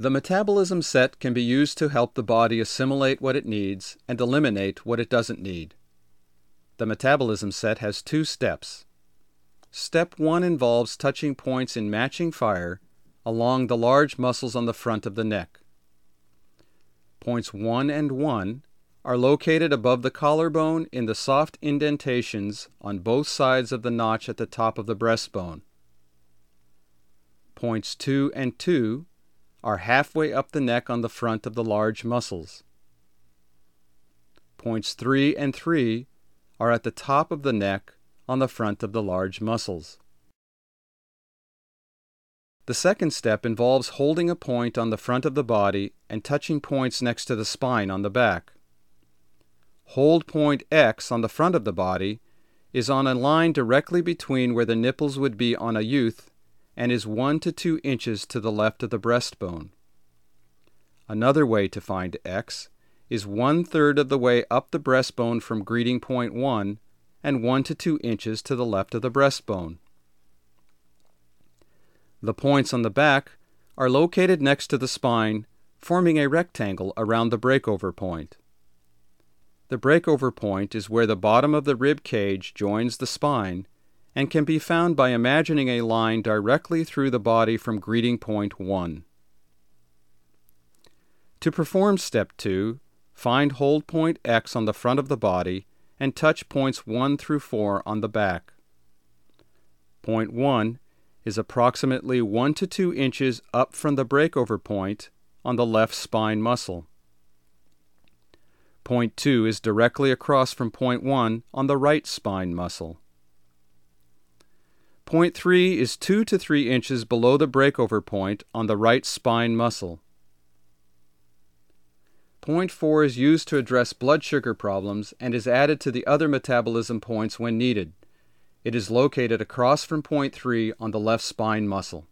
The metabolism set can be used to help the body assimilate what it needs and eliminate what it doesn't need. The metabolism set has 2 steps. Step 1 involves touching points in matching fire along the large muscles on the front of the neck. Points 1 and 1 are located above the collarbone in the soft indentations on both sides of the notch at the top of the breastbone. Points 2 and 2 are halfway up the neck on the front of the large muscles. Points 3 and 3 are at the top of the neck on the front of the large muscles. The second step involves holding a point on the front of the body and touching points next to the spine on the back. Hold point X on the front of the body is on a line directly between where the nipples would be on a youth and is 1 to 2 inches to the left of the breastbone. Another way to find X is 1/3 of the way up the breastbone from greeting point 1 and 1 to 2 inches to the left of the breastbone. The points on the back are located next to the spine, forming a rectangle around the breakover point. The breakover point is where the bottom of the rib cage joins the spine and can be found by imagining a line directly through the body from greeting point 1. To perform step 2, find hold point X on the front of the body and touch points 1 through 4 on the back. Point 1 is approximately 1 to 2 inches up from the breakover point on the left spine muscle. Point 2 is directly across from point 1 on the right spine muscle. Point 3 is 2 to 3 inches below the breakover point on the right spine muscle. Point 4 is used to address blood sugar problems and is added to the other metabolism points when needed. It is located across from point 3 on the left spine muscle.